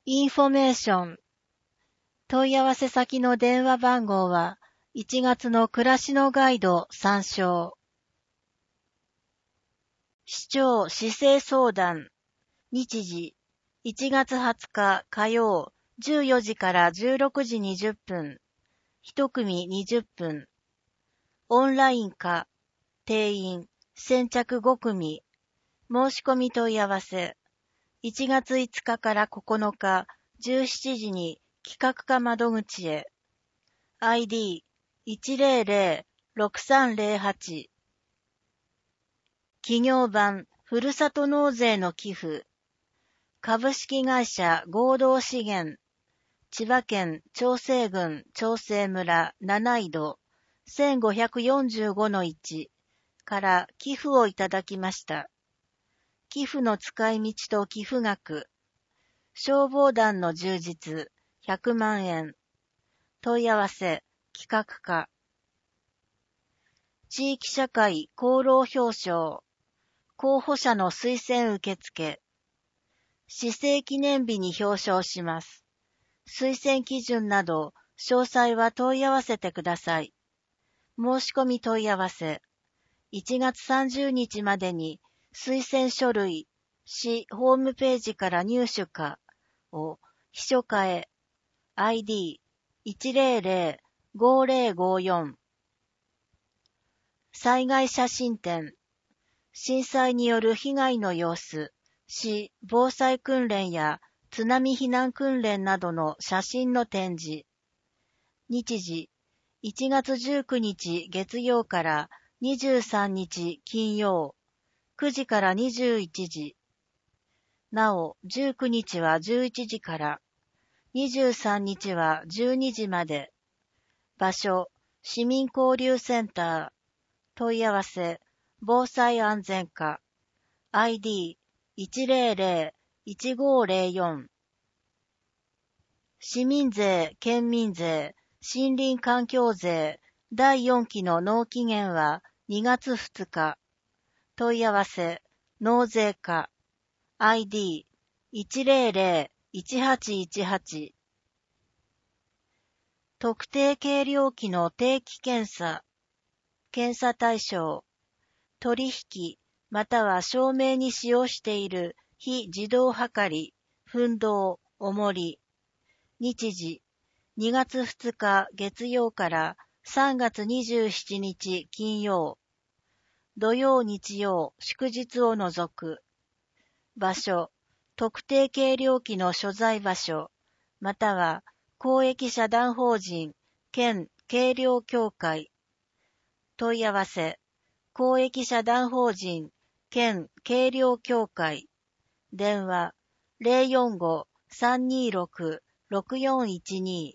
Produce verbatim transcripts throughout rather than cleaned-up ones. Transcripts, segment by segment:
インフォメーション。問い合わせ先の電話番号はいちがつの暮らしのガイド参照。市長市政相談。日時いちがつはつか火曜じゅうよじからじゅうろくじにじゅっぷん。一組にじゅっぷん。オンラインか。定員先着ごくみ。申し込み問い合わせ。いちがついつかからここのかじゅうしちじに企画課窓口へ。アイディーいちまるまるろくさんぜろはち。企業版ふるさと納税の寄付。株式会社合同資源。千葉県長生郡長生村七井戸せんごひゃくよんじゅうごのいちから寄付をいただきました。寄付の使い道と寄付額。消防団の充実ひゃくまんえん。問い合わせ企画課。地域社会功労表彰。候補者の推薦受付。市政記念日に表彰します。推薦基準など詳細は問い合わせてください。申し込み問い合わせ。いちがつさんじゅうにちまでに推薦書類、市ホームページから入手かを秘書課へ。アイディーいちまるまるごぜろごよん。災害写真展。震災による被害の様子、市防災訓練や津波避難訓練などの写真の展示。日時いちがつじゅうくにち月曜からにじゅうさんにち金曜くじからにじゅういちじ。なおじゅうくにちはじゅういちじからにじゅうさんにちはじゅうにじまで。場所市民交流センター。問い合わせ防災安全課。アイディーいちまるまるいちごぜろよん。市民税、県民税、森林環境税だいよんきの納期限はにがつふつか。問い合わせ納税課。アイディーいちまるまるいちはちいちはち。特定計量器の定期検査。検査対象。取引または証明に使用している非自動測り、奮動、重り。日時にがつふつか月曜からさんがつにじゅうしちにち金曜。土曜日曜祝日を除く。場所特定計量器の所在場所または公益社団法人県計量協会。問い合わせ公益社団法人県計量協会。電話 ゼロよんご さんにろく ろくよんいちに。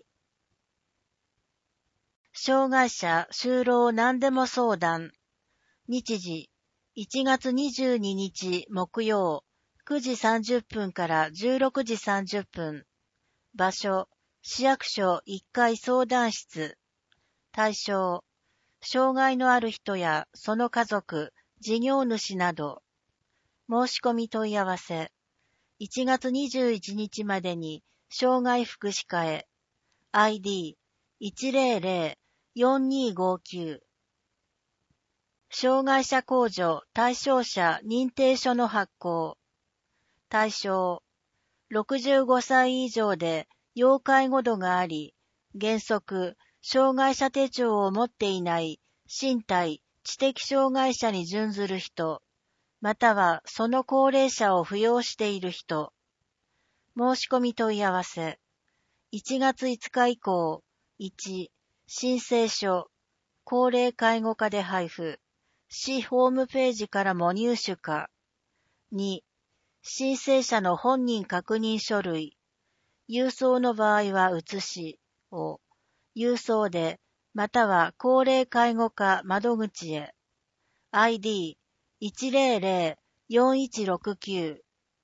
障害者就労何でも相談。日時いちがつにじゅうににち木曜くじさんじゅっぷんからじゅうろくじさんじゅっぷん。場所市役所いっかい相談室。対象障害のある人やその家族、事業主など。申し込み問い合わせ。いちがつにじゅういちにちまでに障害福祉課へ。アイディーいちまるまるよんにごきゅう。障害者控除対象者認定書の発行。対象ろくじゅうごさい以上で要介護度があり、原則障害者手帳を持っていない身体、知的障害者に準ずる人、またはその高齢者を扶養している人。申し込み問い合わせ。いちがついつか以降、いち、申請書、高齢介護課で配布、市ホームページからも入手か。に、申請者の本人確認書類、郵送の場合は写しを、郵送で、または高齢介護課窓口へ。アイディーいちまるまるよんいちろくきゅう。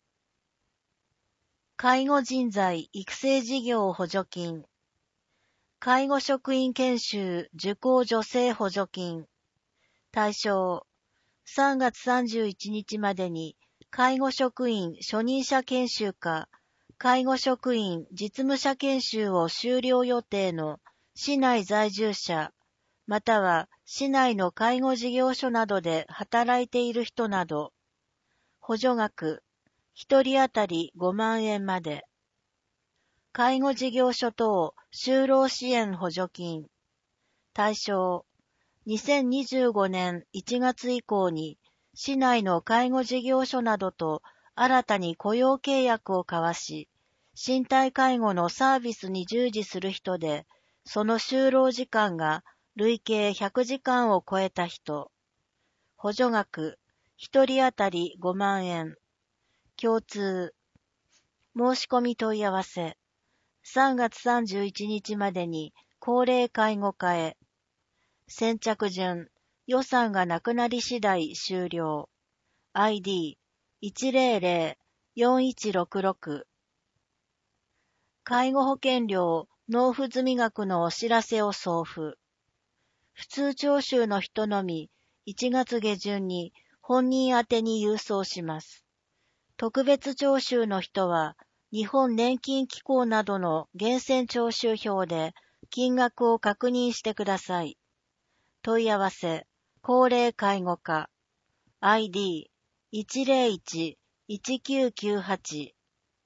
介護人材育成事業補助金。介護職員研修受講助成補助金。対象さんがつさんじゅういちにちまでに介護職員初任者研修か介護職員実務者研修を修了予定の市内在住者、または市内の介護事業所などで働いている人など、補助額、一人当たりごまんえんまで。介護事業所等就労支援補助金。対象、にせんにじゅうごねんいちがつ以降に市内の介護事業所などと新たに雇用契約を交わし、身体介護のサービスに従事する人で、その就労時間が累計ひゃくじかんを超えた人。補助額、一人当たりごまんえん。共通。申し込み問い合わせ。さんがつさんじゅういちにちまでに高齢介護課へ。先着順、予算がなくなり次第終了。アイディーいちぜろぜろよんいちろくろく。介護保険料納付済額のお知らせを送付。普通徴収の人のみいちがつげじゅんに本人宛てに郵送します。特別徴収の人は日本年金機構などの源泉徴収票で金額を確認してください。問い合わせ、高齢介護課。アイディーいちぜろいちいちきゅうきゅうはち。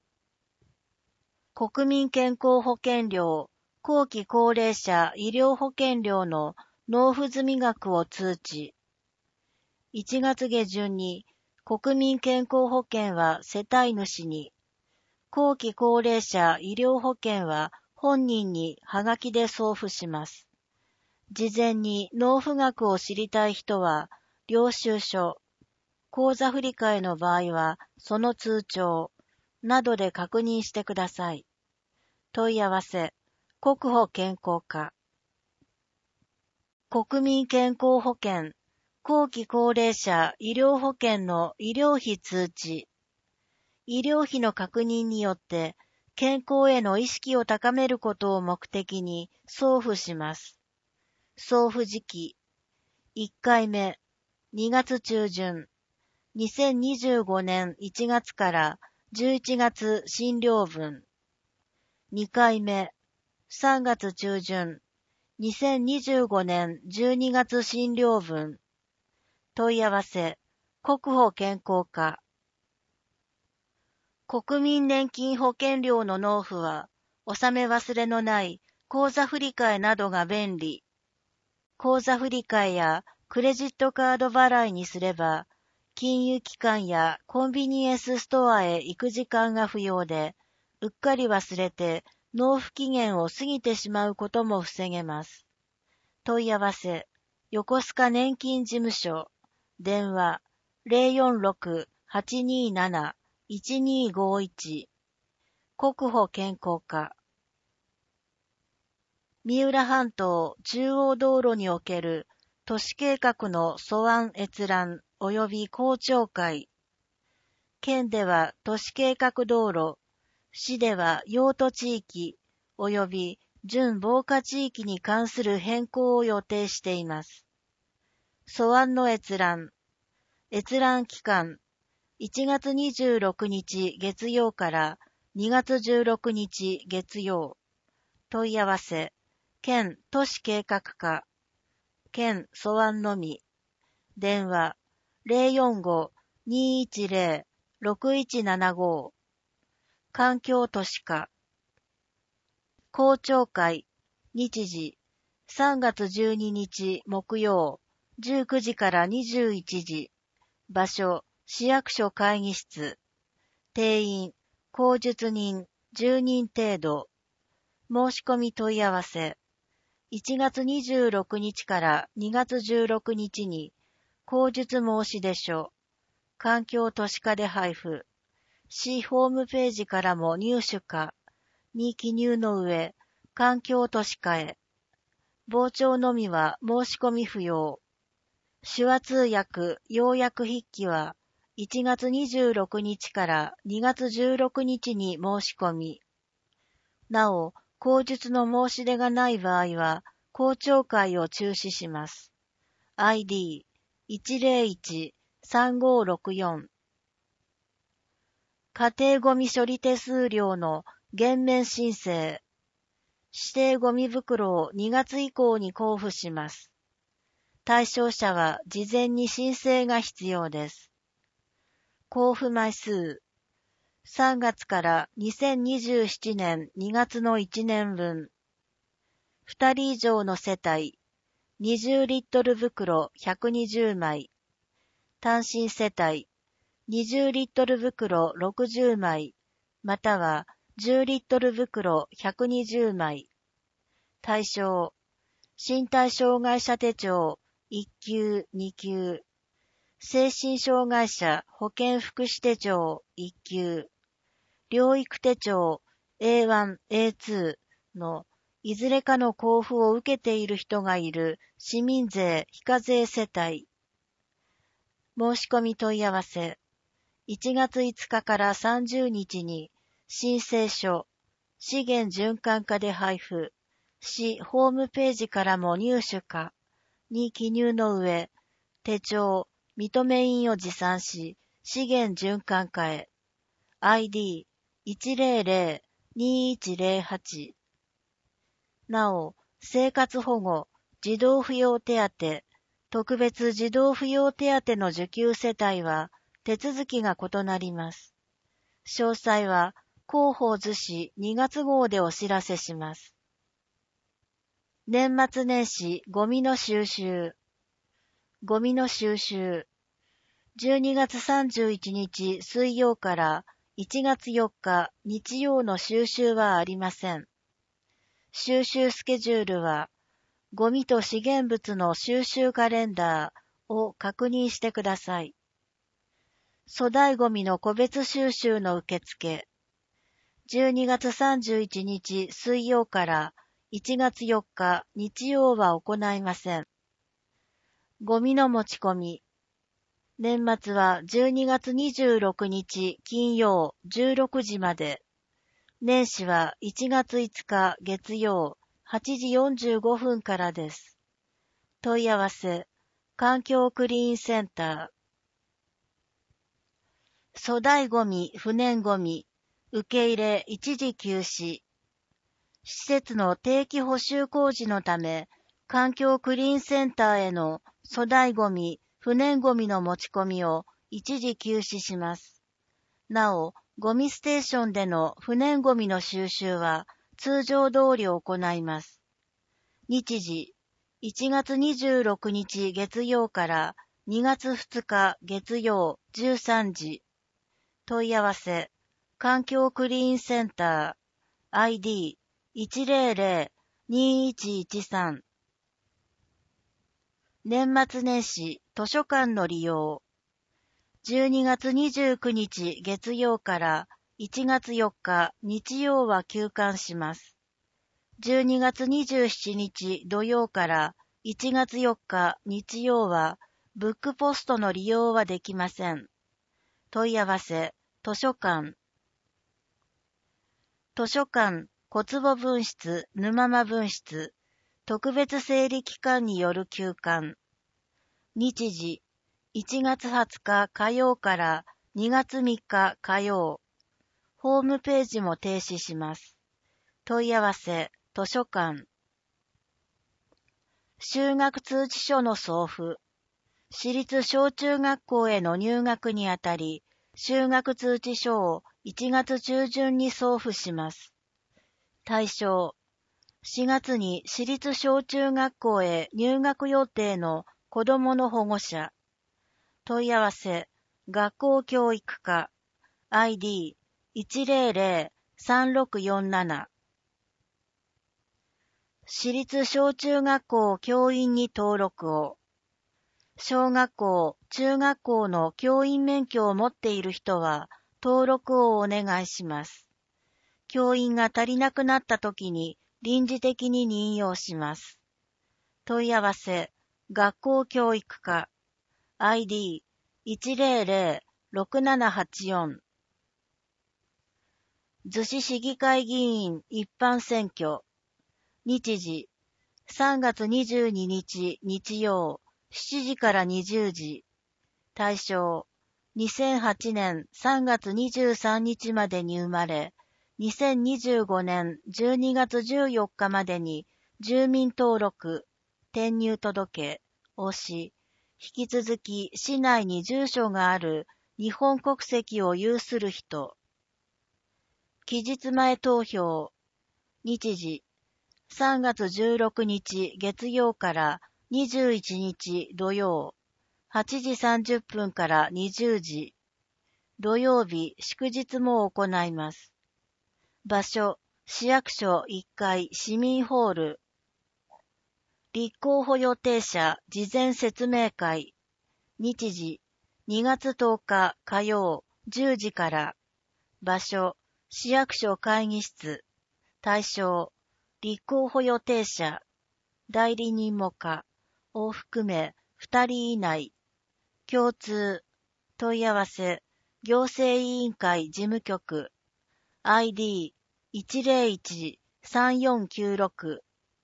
国民健康保険料、後期高齢者医療保険料の納付済額を通知。いちがつげじゅんに国民健康保険は世帯主に、後期高齢者医療保険は本人にはがきで送付します。事前に納付額を知りたい人は、領収書、口座振替の場合はその通帳などで確認してください。問い合わせ、国保健康課。国民健康保険、後期高齢者医療保険の医療費通知。医療費の確認によって健康への意識を高めることを目的に送付します。送付時期、いっかいめ、にがつちゅうじゅん、にせんにじゅうごねんいちがつからじゅういちがつ診療分。にかいめ、さんがつちゅうじゅん、にせんにじゅうごねんじゅうにがつ診療分。問い合わせ、国保健康課。国民年金保険料の納付は、納め忘れのない口座振替などが便利。口座振替やクレジットカード払いにすれば、金融機関やコンビニエンスストアへ行く時間が不要で、うっかり忘れて納付期限を過ぎてしまうことも防げます。問い合わせ、横須賀年金事務所、電話 ゼロよんろく はちにーなな いちにーごいち。国保健康課。三浦半島中央道路における都市計画の素案閲覧及び公聴会。県では都市計画道路、市では用途地域及び準防火地域に関する変更を予定しています。素案の閲覧。閲覧期間、いちがつにじゅうろくにち月曜からにがつじゅうろくにち月曜。問い合わせ、県都市計画課、県素案のみ。電話 ゼロよんご にーいちゼロ ろくいちななご。環境都市課。公聴会、日時、さんがつじゅうににち木曜、じゅうくじからにじゅういちじ。場所、市役所会議室。定員、口述人じゅうにん程度。申し込み問い合わせ。いちがつにじゅうろくにちからにがつじゅうろくにちに、口述申し出書、環境都市課で配布。市ホームページからも入手可に記入の上、環境都市課へ。傍聴のみは申し込み不要。手話通訳、要約筆記はいちがつにじゅうろくにちからにがつじゅうろくにちに申し込み。なお、口述の申し出がない場合は、公聴会を中止します。アイディーいちぜろいち さんごろくよん。 家庭ゴミ処理手数料の減免申請。指定ゴミ袋をにがつ以降に交付します。対象者は事前に申請が必要です。交付枚数。さんがつからにせんにじゅうななねんにがつのいちねんぶん。ふたり以上の世帯、にじゅうリットル袋ひゃくにじゅうまい。単身世帯、にじゅうリットル袋ろくじゅうまい、またはじゅうリットル袋ひゃくにじゅうまい。対象、身体障害者手帳いっきゅう、にきゅう。精神障害者保健福祉手帳いっきゅう。療育手帳 エーワン、エーツー のいずれかの交付を受けている人がいる市民税非課税世帯。申し込み問い合わせ。いちがついつかからさんじゅうにちに申請書、資源循環課で配布、市ホームページからも入手可に記入の上、手帳、認め印を持参し、資源循環課へ。アイディーいちぜろぜろにいちぜろはち。なお、生活保護、児童扶養手当、特別児童扶養手当の受給世帯は手続きが異なります。詳細は広報図紙にがつ号でお知らせします。年末年始ゴミの収集。ゴミの収集。じゅうにがつさんじゅういちにち水曜からいちがつよっか日曜の収集はありません。収集スケジュールは、ゴミと資源物の収集カレンダーを確認してください。粗大ゴミの個別収集の受付。じゅうにがつさんじゅういちにち水曜からいちがつよっか日曜は行いません。ゴミの持ち込み。年末はじゅうにがつにじゅうろくにち金曜じゅうろくじまで。年始はいちがついつか月曜はちじよんじゅうごふんからです。問い合わせ、環境クリーンセンター。粗大ゴミ、不燃ゴミ、受け入れ一時休止。施設の定期補修工事のため、環境クリーンセンターへの粗大ゴミ、不燃ゴミの持ち込みを一時休止します。なお、ゴミステーションでの不燃ゴミの収集は通常通り行います。日時、いちがつにじゅうろくにち月曜からにがつふつか月曜じゅうさんじ。問い合わせ、環境クリーンセンター、アイディーいちぜろぜろにいちいちさん。年末年始図書館の利用。じゅうにがつにじゅうくにち月曜からいちがつよっか日曜は休館します。じゅうにがつにじゅうしちにち土曜からいちがつよっか日曜はブックポストの利用はできません。問い合わせ、図書館。図書館、小坪分室、沼間分室、特別整理機関による休館。日時、いちがつはつか火曜からにがつみっか火曜。ホームページも停止します。問い合わせ、図書館。就学通知書の送付。私立小中学校への入学にあたり、就学通知書をいちがつちゅうじゅんに送付します。対象、しがつに私立小中学校へ入学予定の子どもの保護者。問い合わせ、学校教育課、アイディーいちぜろぜろさんろくよんなな。私立小中学校教員に登録を。小学校、中学校の教員免許を持っている人は登録をお願いします。教員が足りなくなった時に臨時的に任用します。問い合わせ、学校教育課、アイディーいちぜろぜろろくななはちよん。逗子市議会議員一般選挙。日時、さんがつにじゅうににち日曜しちじからにじゅうじ。対象、 にせんはちねんさんがつにじゅうさんにちまでに生まれ、にせんにじゅうごねんじゅうにがつじゅうよっかまでに住民登録、転入届をし、引き続き市内に住所がある日本国籍を有する人。期日前投票、日時、さんがつじゅうろくにち月曜からにじゅういちにち土曜、はちじさんじゅっぷんからにじゅうじ、土曜日祝日も行います。場所、市役所いっかい市民ホール。立候補予定者事前説明会。日時、にがつとおか火曜じゅうじから。場所、市役所会議室。対象、立候補予定者、代理人も可を含めふたり以内。共通、問い合わせ、行政委員会事務局。アイディーいちゼロいちさんよんきゅうろく。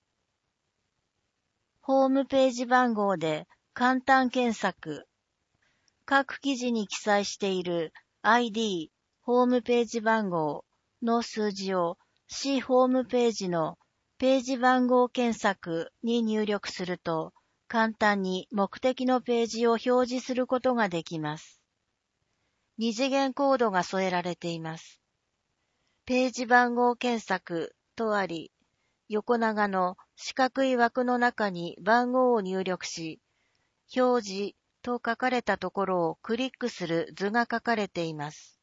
ホームページ番号で簡単検索。各記事に記載している アイディー、ホームページ番号の数字を市ホームページのページ番号検索に入力すると、簡単に目的のページを表示することができます。二次元コードが添えられています。ページ番号検索とあり、横長の四角い枠の中に番号を入力し、表示と書かれたところをクリックする図が書かれています。